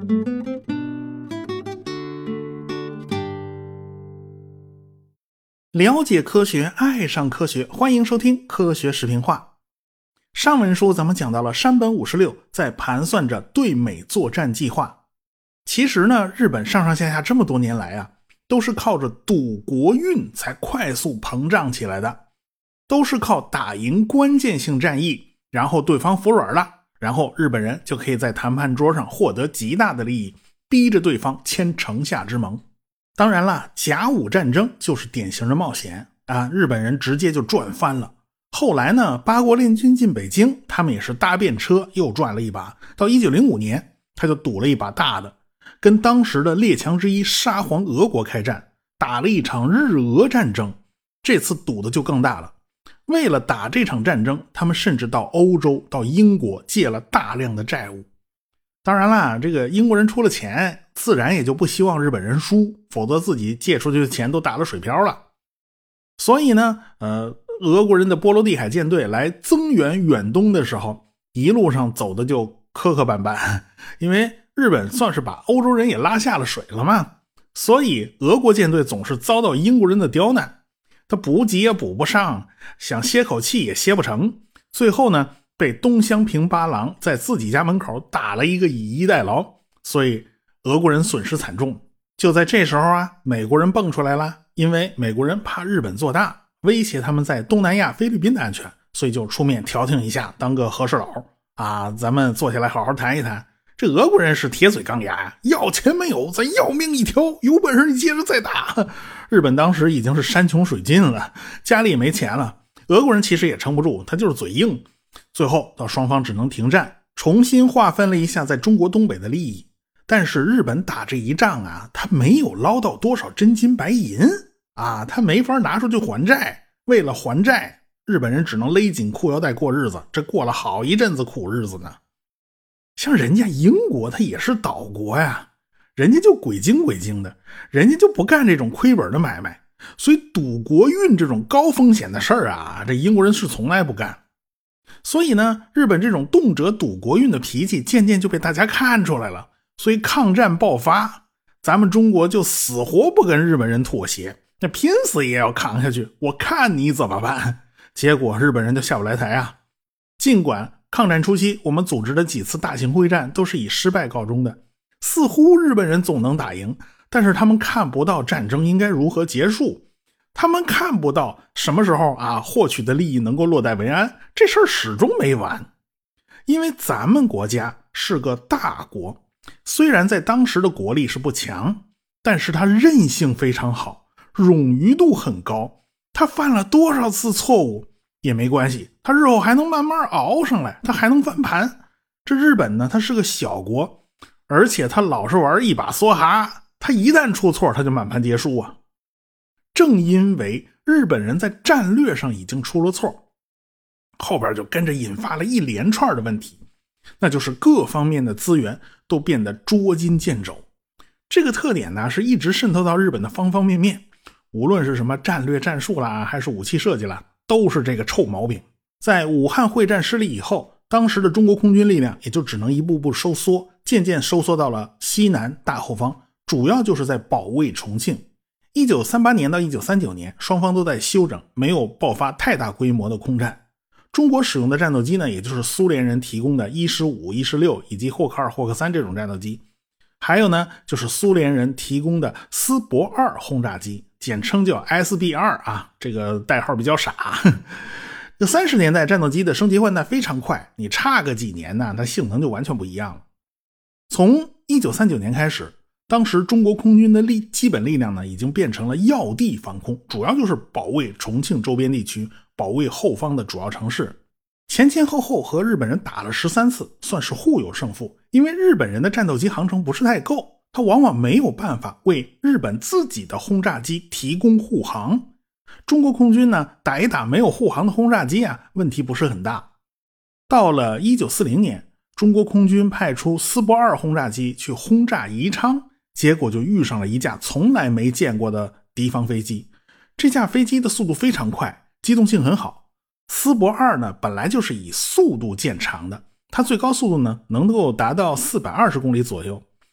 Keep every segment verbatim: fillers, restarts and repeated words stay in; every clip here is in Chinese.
了解科学，爱上科学，欢迎收听科学视频化。上文书咱们讲到了山本五十六在盘算着对美作战计划。其实呢，日本上上下下这么多年来啊，都是靠着赌国运才快速膨胀起来的，都是靠打赢关键性战役，然后对方服软了，然后日本人就可以在谈判桌上获得极大的利益，逼着对方签城下之盟。当然了，甲午战争就是典型的冒险啊，日本人直接就赚翻了。后来呢，八国联军进北京，他们也是搭便车又赚了一把。到一九零五年，他就赌了一把大的，跟当时的列强之一沙皇俄国开战，打了一场日俄战争。这次赌的就更大了。为了打这场战争，他们甚至到欧洲、到英国借了大量的债务。当然啦，这个英国人出了钱，自然也就不希望日本人输，否则自己借出去的钱都打了水漂了。所以呢，呃，俄国人的波罗的海舰队来增援远东的时候，一路上走的就磕磕绊绊，因为日本算是把欧洲人也拉下了水了嘛，所以俄国舰队总是遭到英国人的刁难，他补给也补不上，想歇口气也歇不成，最后呢，被东乡平八郎在自己家门口打了一个以逸待劳，所以俄国人损失惨重。就在这时候啊，美国人蹦出来了，因为美国人怕日本做大，威胁他们在东南亚菲律宾的安全，所以就出面调停一下，当个和事佬啊，咱们坐下来好好谈一谈。这俄国人是铁嘴钢牙呀，要钱没有，咱要命一条，有本事你接着再打。日本当时已经是山穷水尽了，家里也没钱了，俄国人其实也撑不住，他就是嘴硬。最后到双方只能停战，重新划分了一下在中国东北的利益。但是日本打这一仗啊，他没有捞到多少真金白银啊，他没法拿出去还债。为了还债，日本人只能勒紧裤腰带过日子，这过了好一阵子苦日子呢。像人家英国他也是岛国呀，人家就鬼精鬼精的，人家就不干这种亏本的买卖，所以赌国运这种高风险的事儿啊，这英国人是从来不干。所以呢，日本这种动辄赌国运的脾气渐渐就被大家看出来了，所以抗战爆发，咱们中国就死活不跟日本人妥协，那拼死也要扛下去，我看你怎么办。结果日本人就下不来台啊。尽管抗战初期我们组织的几次大型会战都是以失败告终的，似乎日本人总能打赢，但是他们看不到战争应该如何结束，他们看不到什么时候啊获取的利益能够落袋为安，这事儿始终没完。因为咱们国家是个大国，虽然在当时的国力是不强，但是它韧性非常好，冗余度很高，它犯了多少次错误也没关系，它日后还能慢慢熬上来，它还能翻盘。这日本呢，它是个小国，而且它老是玩一把梭哈，它一旦出错它就满盘皆输啊。正因为日本人在战略上已经出了错，后边就跟着引发了一连串的问题，那就是各方面的资源都变得捉襟见肘。这个特点呢，是一直渗透到日本的方方面面，无论是什么战略战术啦，还是武器设计啦，都是这个臭毛病。在武汉会战失利以后，当时的中国空军力量也就只能一步步收缩，渐渐收缩到了西南大后方，主要就是在保卫重庆。一九三八年到一九三九年，双方都在休整，没有爆发太大规模的空战。中国使用的战斗机呢，也就是苏联人提供的伊十五、伊十六以及霍克二、霍克三这种战斗机，还有呢就是苏联人提供的斯伯二轰炸机，简称叫 S B 二 啊，这个代号比较傻。这三十年代战斗机的升级换代非常快，你差个几年呢，它性能就完全不一样了。从一九三九年开始，当时中国空军的力基本力量呢，已经变成了要地防空，主要就是保卫重庆周边地区，保卫后方的主要城市。前前后后和日本人打了十三次，算是互有胜负。因为日本人的战斗机航程不是太够，他往往没有办法为日本自己的轰炸机提供护航。中国空军呢，打一打没有护航的轰炸机啊，问题不是很大。到了一九四零年，中国空军派出斯波二轰炸机去轰炸宜昌，结果就遇上了一架从来没见过的敌方飞机。这架飞机的速度非常快，机动性很好。斯伯二呢，本来就是以速度见长的，它最高速度呢能够达到四百二十公里左右。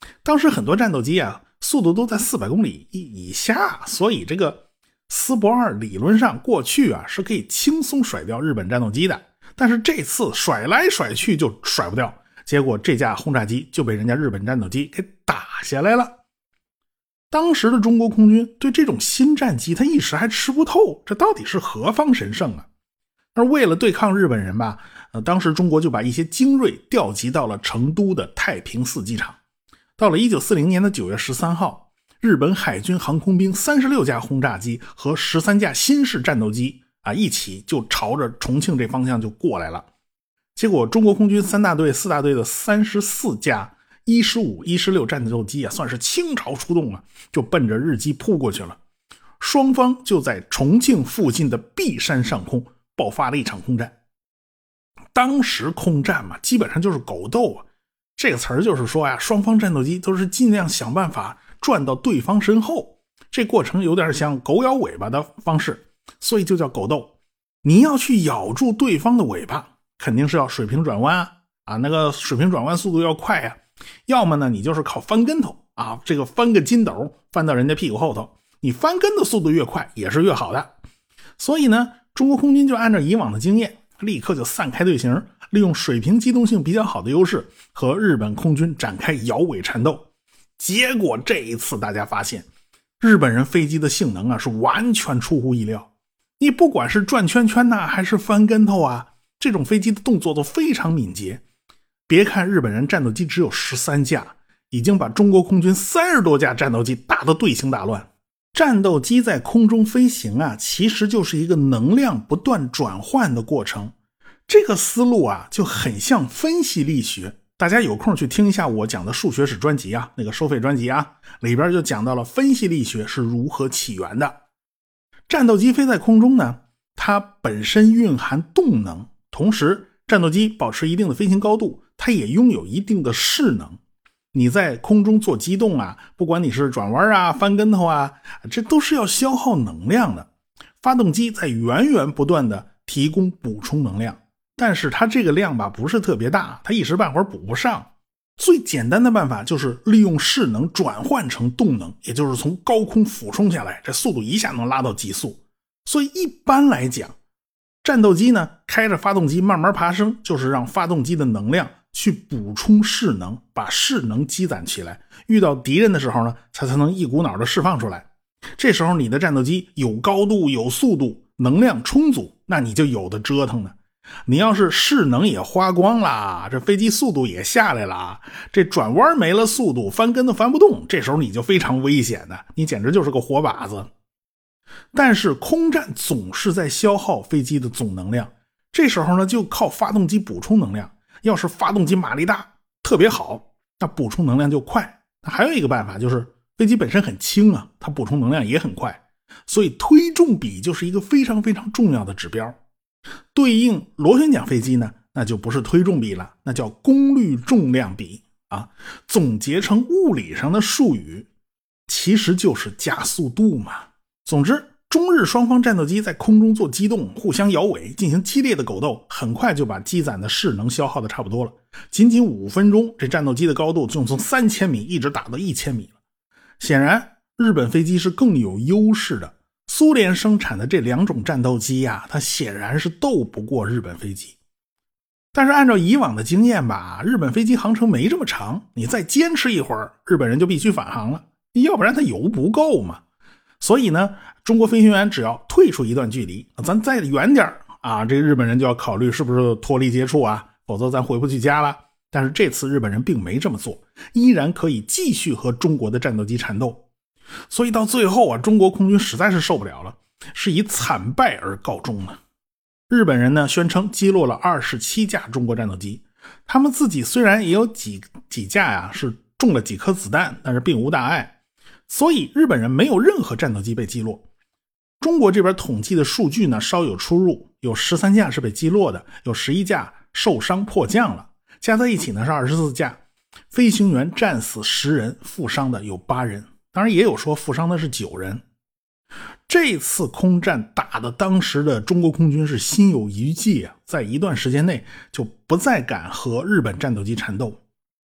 当时很多战斗机啊，速度都在四百公里以下，所以这个斯伯二理论上过去啊是可以轻松甩掉日本战斗机的，但是这次甩来甩去就甩不掉，结果这架轰炸机就被人家日本战斗机给打下来了。当时的中国空军对这种新战机他一时还吃不透，这到底是何方神圣啊？而为了对抗日本人吧，呃，当时中国就把一些精锐调集到了成都的太平寺机场。到了一九四零年的九月十三号，日本海军航空兵三十六架轰炸机和十三架新式战斗机啊，一起就朝着重庆这方向就过来了。结果中国空军三大队四大队的三十四架一十五、一十六战斗机啊，算是倾巢出动了，就奔着日机扑过去了。双方就在重庆附近的璧山上空爆发了一场空战。当时空战嘛，基本上就是狗斗啊。这个词儿就是说呀，双方战斗机都是尽量想办法转到对方身后，这过程有点像狗咬尾巴的方式，所以就叫狗斗。你要去咬住对方的尾巴，肯定是要水平转弯啊，啊那个水平转弯速度要快呀、啊。要么呢，你就是靠翻跟头啊，这个翻个筋斗翻到人家屁股后头，你翻跟的速度越快也是越好的。所以呢，中国空军就按照以往的经验，立刻就散开队形，利用水平机动性比较好的优势和日本空军展开摇尾缠斗。结果这一次大家发现，日本人飞机的性能啊是完全出乎意料。你不管是转圈圈呐、啊，还是翻跟头啊，这种飞机的动作都非常敏捷。别看日本人战斗机只有十三架，已经把中国空军三十多架战斗机打得队形大乱。战斗机在空中飞行啊，其实就是一个能量不断转换的过程。这个思路啊，就很像分析力学。大家有空去听一下我讲的数学史专辑啊，那个收费专辑啊，里边就讲到了分析力学是如何起源的。战斗机飞在空中呢，它本身蕴含动能，同时战斗机保持一定的飞行高度，它也拥有一定的势能。你在空中做机动啊，不管你是转弯啊、翻跟头啊，这都是要消耗能量的。发动机在源源不断的提供补充能量，但是它这个量吧不是特别大，它一时半会儿补不上。最简单的办法就是利用势能转换成动能，也就是从高空俯冲下来，这速度一下能拉到极速。所以一般来讲，战斗机呢开着发动机慢慢爬升，就是让发动机的能量去补充势能，把势能积攒起来，遇到敌人的时候呢，它才能一股脑的释放出来。这时候你的战斗机有高度有速度，能量充足，那你就有的折腾呢。你要是势能也花光了，这飞机速度也下来了，这转弯没了速度，翻跟都翻不动，这时候你就非常危险的，你简直就是个活靶子。但是空战总是在消耗飞机的总能量，这时候呢就靠发动机补充能量。要是发动机马力大特别好，那补充能量就快。那还有一个办法就是飞机本身很轻啊，它补充能量也很快，所以推重比就是一个非常非常重要的指标。对应螺旋桨飞机呢，那就不是推重比了，那叫功率重量比啊。总结成物理上的术语，其实就是加速度嘛。总之，中日双方战斗机在空中做机动，互相摇尾，进行激烈的狗斗，很快就把积攒的势能消耗的差不多了。仅仅五分钟，这战斗机的高度就从三千米一直打到一千米了。显然，日本飞机是更有优势的。苏联生产的这两种战斗机呀、啊，它显然是斗不过日本飞机。但是按照以往的经验吧，日本飞机航程没这么长，你再坚持一会儿，日本人就必须返航了，要不然它油不够嘛。所以呢，中国飞行员只要退出一段距离，咱再远点啊，这日本人就要考虑是不是脱离接触啊，否则咱回不去家了。但是这次日本人并没这么做，依然可以继续和中国的战斗机缠斗。所以到最后啊，中国空军实在是受不了了，是以惨败而告终了。日本人呢宣称击落了二十七架中国战斗机，他们自己虽然也有几几架呀、啊、是中了几颗子弹，但是并无大碍。所以日本人没有任何战斗机被击落。中国这边统计的数据呢稍有出入，有十三架是被击落的，有十一架受伤迫降了，加在一起呢是二十四架。飞行员战死十人，负伤的有八人，当然也有说负伤的是九人。这次空战打的当时的中国空军是心有余悸啊，在一段时间内就不再敢和日本战斗机缠斗。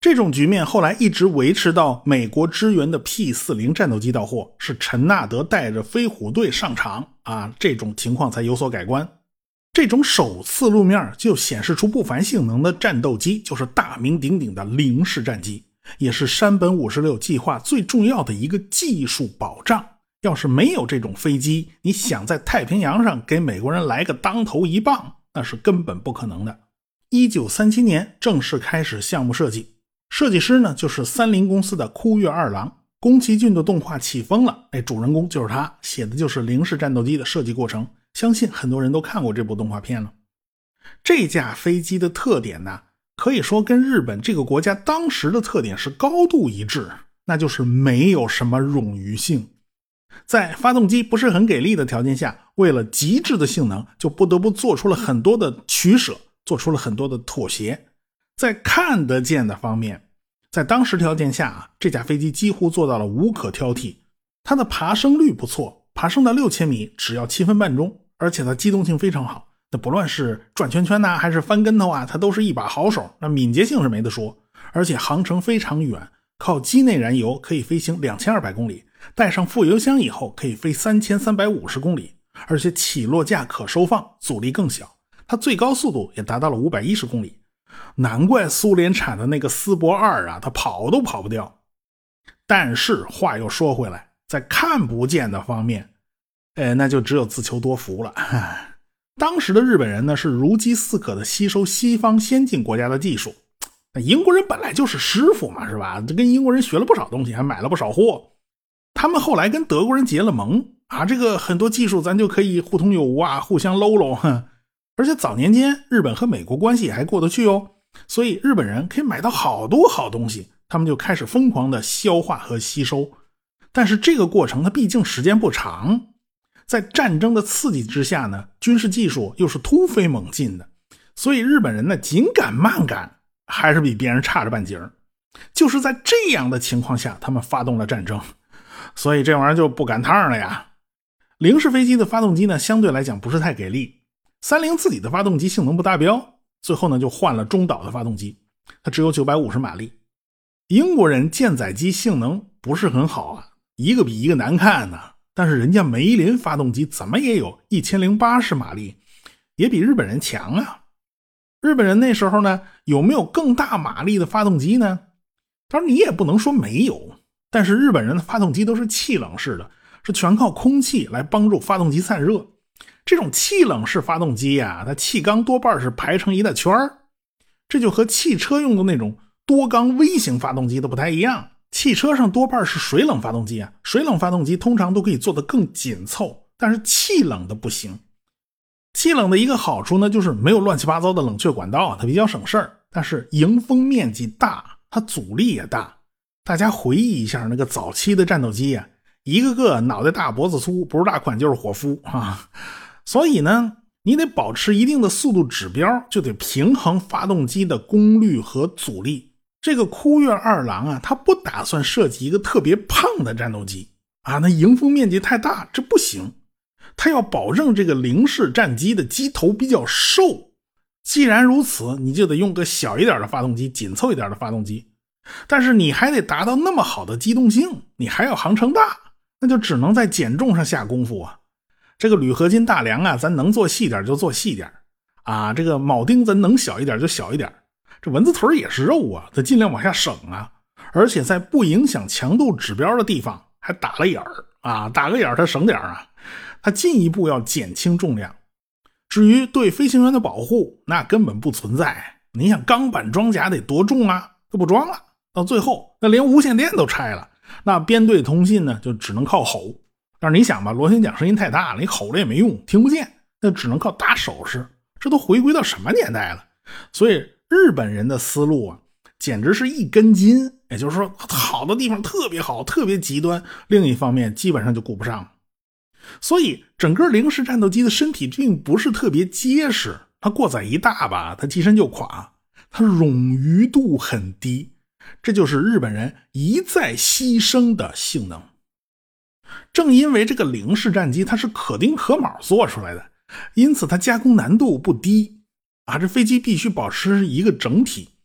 这种局面后来一直维持到美国支援的 P 四十 战斗机到货，是陈纳德带着飞虎队上场啊，这种情况才有所改观。这种首次露面就显示出不凡性能的战斗机，就是大名鼎鼎的零式战机，也是山本五十六计划最重要的一个技术保障。要是没有这种飞机，你想在太平洋上给美国人来个当头一棒，那是根本不可能的。一九三七年正式开始项目设计，设计师呢就是三菱公司的枯月二郎。宫崎骏的动画起风了，哎，主人公就是他，写的就是零式战斗机的设计过程，相信很多人都看过这部动画片了。这架飞机的特点呢，可以说跟日本这个国家当时的特点是高度一致，那就是没有什么冗余性。在发动机不是很给力的条件下，为了极致的性能，就不得不做出了很多的取舍，做出了很多的妥协。在看得见的方面，在当时条件下啊，这架飞机几乎做到了无可挑剔。它的爬升率不错，爬升到六千米只要七分半钟，而且它机动性非常好。那不论是转圈圈呐、啊，还是翻跟头啊，它都是一把好手。那敏捷性是没得说，而且航程非常远，靠机内燃油可以飞行两千二百公里，带上副油箱以后可以飞三千三百五十公里，而且起落架可收放，阻力更小。它最高速度也达到了五百一十公里。难怪苏联产的那个斯铂二啊，它跑都跑不掉。但是话又说回来，在看不见的方面，哎，那就只有自求多福了。当时的日本人呢，是如饥似渴的吸收西方先进国家的技术。那英国人本来就是师傅嘛，是吧？这跟英国人学了不少东西，还买了不少货。他们后来跟德国人结了盟啊，这个很多技术咱就可以互通有无啊，互相搂搂。而且早年间日本和美国关系还过得去哦，所以日本人可以买到好多好东西，他们就开始疯狂的消化和吸收。但是这个过程它毕竟时间不长，在战争的刺激之下呢，军事技术又是突飞猛进的，所以日本人呢紧赶慢赶，还是比别人差着半截儿。就是在这样的情况下，他们发动了战争，所以这玩意儿就不赶趟了呀。零式飞机的发动机呢，相对来讲不是太给力。三菱自己的发动机性能不达标，最后呢就换了中岛的发动机，它只有九百五十马力。英国人舰载机性能不是很好啊，一个比一个难看呢、啊。但是人家梅林发动机怎么也有一千零八十马力，也比日本人强啊。日本人那时候呢，有没有更大马力的发动机呢？当然你也不能说没有，但是日本人的发动机都是气冷式的，是全靠空气来帮助发动机散热。这种气冷式发动机啊，它气缸多半是排成一大圈儿，这就和汽车用的那种多缸微型发动机都不太一样。汽车上多半是水冷发动机啊，水冷发动机通常都可以做得更紧凑，但是气冷的不行。气冷的一个好处呢，就是没有乱七八糟的冷却管道，它比较省事儿，但是迎风面积大，它阻力也大。大家回忆一下那个早期的战斗机啊，一个个脑袋大脖子粗，不是大款就是伙夫啊。所以呢，你得保持一定的速度指标，就得平衡发动机的功率和阻力。这个枯月二郎啊，他不打算设计一个特别胖的战斗机啊，那迎风面积太大，这不行。他要保证这个零式战机的机头比较瘦。既然如此，你就得用个小一点的发动机，紧凑一点的发动机。但是你还得达到那么好的机动性，你还要航程大，那就只能在减重上下功夫啊。这个铝合金大梁啊，咱能做细点就做细点啊，这个铆钉咱能小一点就小一点。这蚊子腿也是肉啊，它尽量往下省啊。而且在不影响强度指标的地方还打了眼儿啊，打个眼儿它省点啊。它进一步要减轻重量。至于对飞行员的保护，那根本不存在。你想钢板装甲得多重啊，都不装了。到最后那连无线电都拆了，那编队通信呢就只能靠吼。但是你想吧，螺旋桨声音太大了，你吼了也没用，听不见，那只能靠打手势。这都回归到什么年代了？所以日本人的思路啊，简直是一根筋。也就是说，好的地方特别好，特别极端，另一方面基本上就顾不上。所以整个零式战斗机的身体并不是特别结实，它过载一大吧，它机身就垮，它冗余度很低，这就是日本人一再牺牲的性能。正因为这个零式战机它是可丁可卯做出来的，因此它加工难度不低啊。这飞机必须保持一个整体，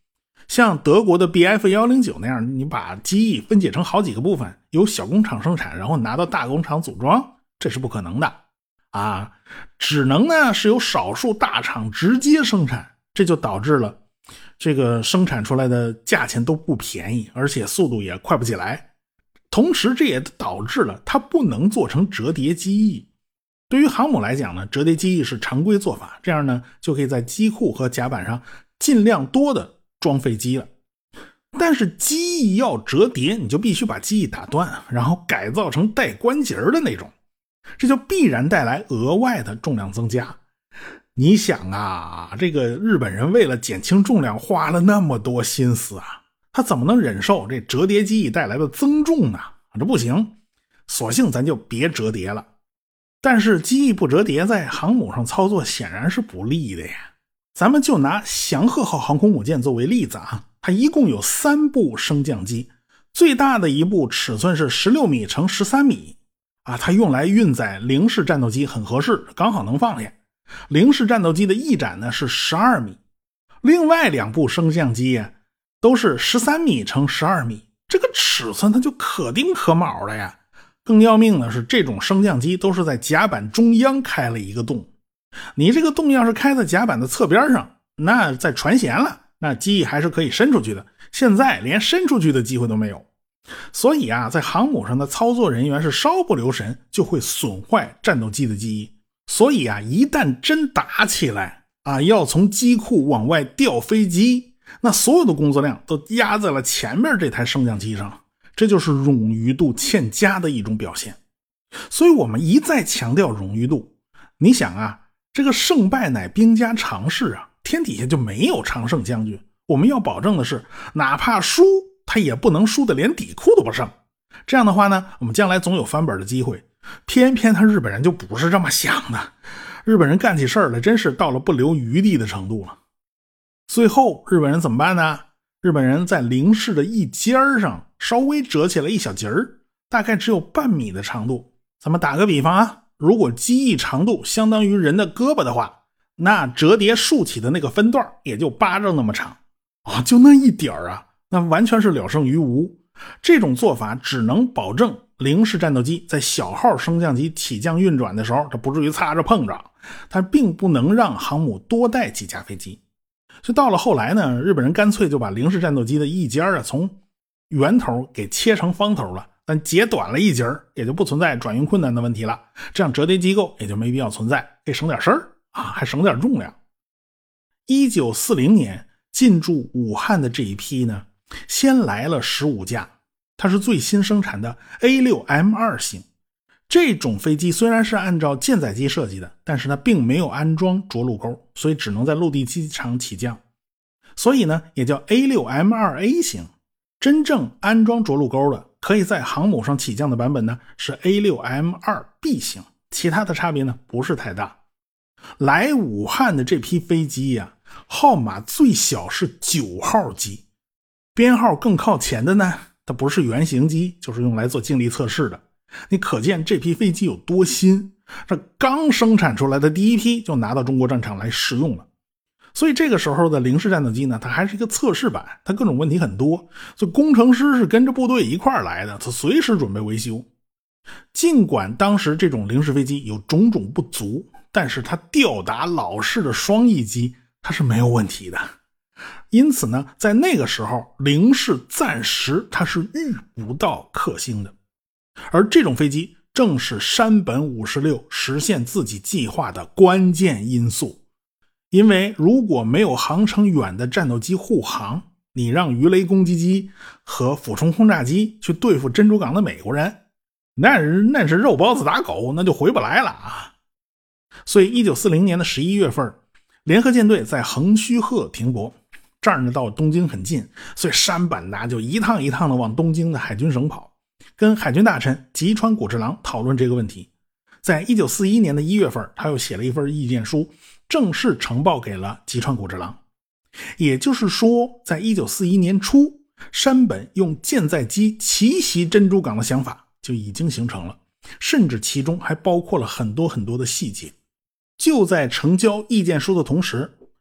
像德国的 B F 一零九 那样，你把机翼分解成好几个部分，由小工厂生产，然后拿到大工厂组装，这是不可能的啊！只能呢是由少数大厂直接生产，这就导致了这个生产出来的价钱都不便宜，而且速度也快不起来。同时这也导致了它不能做成折叠机翼。对于航母来讲呢，折叠机翼是常规做法，这样呢就可以在机库和甲板上尽量多的装飞机了。但是机翼要折叠，你就必须把机翼打断，然后改造成带关节的那种，这就必然带来额外的重量增加。你想啊，这个日本人为了减轻重量花了那么多心思啊，他怎么能忍受这折叠机翼带来的增重呢？这不行，索性咱就别折叠了。但是机翼不折叠在航母上操作显然是不利的呀。咱们就拿翔鹤号航空母舰作为例子啊，它一共有三部升降机，最大的一部尺寸是十六米乘十三米啊，它用来运载零式战斗机很合适，刚好能放下。零式战斗机的翼展呢是十二米，另外两部升降机呀都是十三米乘十二米，这个尺寸它就可丁可卯了呀。更要命的是，这种升降机都是在甲板中央开了一个洞，你这个洞要是开在甲板的侧边上，那在船舷了，那机翼还是可以伸出去的，现在连伸出去的机会都没有。所以啊，在航母上的操作人员是稍不留神就会损坏战斗机的机翼。所以啊，一旦真打起来啊，要从机库往外调飞机，那所有的工作量都压在了前面这台升降机上，这就是冗余度欠佳的一种表现。所以我们一再强调冗余度。你想啊，这个胜败乃兵家常事啊，天底下就没有常胜将军。我们要保证的是，哪怕输，他也不能输的连底裤都不剩。这样的话呢，我们将来总有翻本的机会。偏偏他日本人就不是这么想的，日本人干起事儿来真是到了不留余地的程度了。最后日本人怎么办呢？日本人在零式的翼尖上稍微折起了一小节儿，大概只有半米的长度。咱们打个比方啊，如果机翼长度相当于人的胳膊的话，那折叠竖起的那个分段也就巴掌那么长啊，就那一点儿啊，那完全是了胜于无。这种做法只能保证零式战斗机在小号升降机起降运转的时候，它不至于擦着碰着，它并不能让航母多带几架飞机。所以到了后来呢，日本人干脆就把零式战斗机的翼尖啊从圆头给切成方头了，但截短了一截，也就不存在转运困难的问题了。这样折叠机构也就没必要存在，可以省点事儿啊，还省点重量。一九四零年进驻武汉的这一批呢，先来了十五架，它是最新生产的 A 六 M 二 型。这种飞机虽然是按照舰载机设计的，但是它并没有安装着陆钩，所以只能在陆地机场起降，所以呢也叫 A 六 M 二 A 型。真正安装着陆钩的可以在航母上起降的版本呢是 A 六 M 二 B 型，其他的差别呢不是太大。来武汉的这批飞机呀、啊，号码最小是九号机，编号更靠前的呢，它不是原型机，就是用来做静力测试的。你可见这批飞机有多新，这刚生产出来的第一批就拿到中国战场来试用了。所以这个时候的零式战斗机呢，它还是一个测试版，它各种问题很多，所以工程师是跟着部队一块儿来的，他随时准备维修。尽管当时这种零式飞机有种种不足，但是它吊打老式的双翼机它是没有问题的。因此呢，在那个时候零式暂时它是遇不到克星的。而这种飞机正是山本五十六实现自己计划的关键因素。因为如果没有航程远的战斗机护航，你让鱼雷攻击机和俯冲轰炸机去对付珍珠港的美国人，那是那是肉包子打狗，那就回不来了啊！所以一九四零年的十一月份，联合舰队在横须贺停泊，这儿呢到东京很近，所以山本呢就一趟一趟的往东京的海军省跑，跟海军大臣吉川古治郎讨论这个问题。在一九四一年的一月份，他又写了一份意见书，正式呈报给了吉川古治郎。也就是说，在一九四一年初，山本用舰载机奇袭珍珠港的想法就已经形成了，甚至其中还包括了很多很多的细节。就在呈交意见书的同时，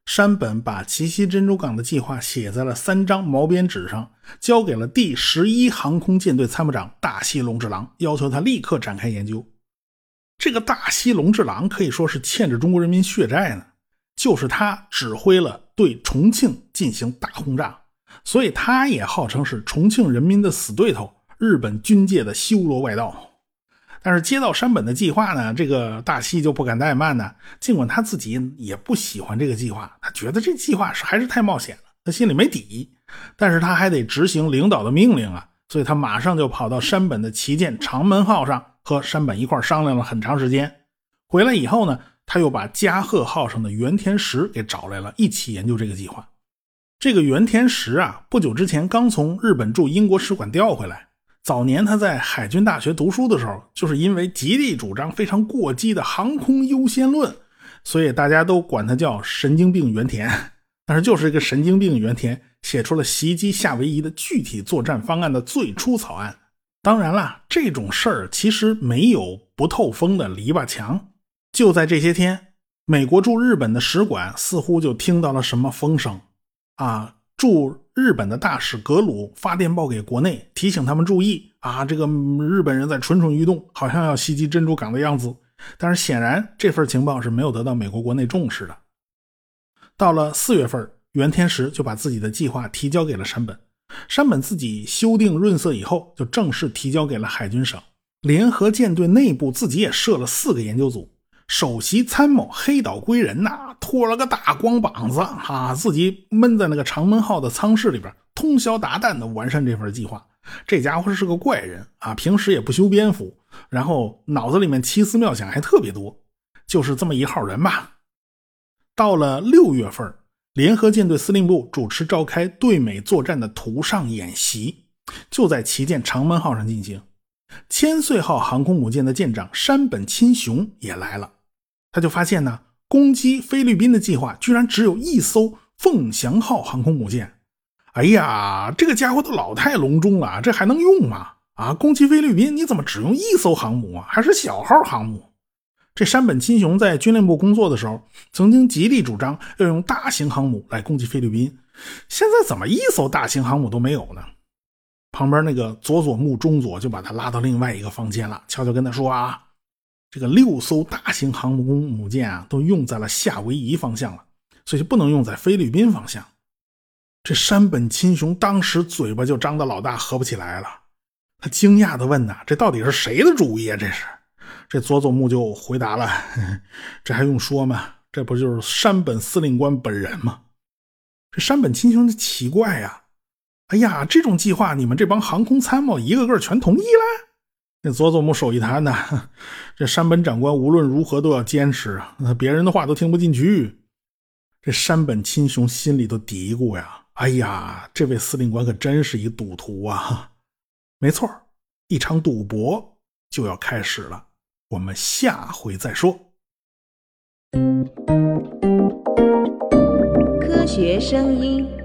山本把奇袭珍珠港的计划写在了三张毛边纸上，交给了第十一航空舰队参谋长大西隆治郎，要求他立刻展开研究。这个大西隆治郎可以说是欠着中国人民血债呢，就是他指挥了对重庆进行大轰炸，所以他也号称是重庆人民的死对头，日本军界的修罗外道。但是接到山本的计划呢，这个大西就不敢怠慢呢。尽管他自己也不喜欢这个计划，他觉得这计划是还是太冒险了，他心里没底，但是他还得执行领导的命令啊，所以他马上就跑到山本的旗舰长门号上，和山本一块商量了很长时间。回来以后呢，他又把加贺号上的原田实给找来了，一起研究这个计划。这个原田实啊，不久之前刚从日本驻英国使馆调回来。早年他在海军大学读书的时候，就是因为极力主张非常过激的航空优先论，所以大家都管他叫神经病原田。但是就是这个神经病原田写出了袭击夏威夷的具体作战方案的最初草案。当然了，这种事儿其实没有不透风的篱笆墙。就在这些天，美国驻日本的使馆似乎就听到了什么风声啊，驻日本的大使格鲁发电报给国内，提醒他们注意啊，这个日本人在蠢蠢欲动，好像要袭击珍珠港的样子。但是显然这份情报是没有得到美国国内重视的。到了四月份，原田实就把自己的计划提交给了山本，山本自己修订润色以后，就正式提交给了海军省。联合舰队内部自己也设了四个研究组，首席参谋黑岛归人呐、啊，拖了个大光膀子啊，自己闷在那个长门号的舱室里边，通宵达旦的完善这份计划。这家伙是个怪人啊，平时也不修边幅，然后脑子里面奇思妙想还特别多，就是这么一号人吧。到了六月份，联合舰队司令部主持召开对美作战的图上演习，就在旗舰长门号上进行。千岁号航空母舰的舰长山本亲雄也来了，他就发现呢，攻击菲律宾的计划居然只有一艘凤翔号航空母舰。哎呀，这个家伙都老太隆重了，这还能用吗？啊，攻击菲律宾你怎么只用一艘航母啊？还是小号航母？这山本亲雄在军令部工作的时候，曾经极力主张要用大型航母来攻击菲律宾，现在怎么一艘大型航母都没有呢？旁边那个佐佐木中佐就把他拉到另外一个房间了，悄悄跟他说啊，这个六艘大型航母母舰啊，都用在了夏威夷方向了，所以就不能用在菲律宾方向。这山本亲雄当时嘴巴就张得老大，合不起来了。他惊讶地问呐、啊，这到底是谁的主意啊？这是。这佐佐木就回答了，呵呵，这还用说吗？这不就是山本司令官本人吗？这山本亲雄就奇怪呀、啊，哎呀，这种计划你们这帮航空参谋一个个全同意了？那佐佐木手一摊呐，这山本长官无论如何都要坚持，别人的话都听不进去。这山本亲雄心里都嘀咕呀，哎呀，这位司令官可真是一赌徒啊！没错，一场赌博就要开始了，我们下回再说。 科学声音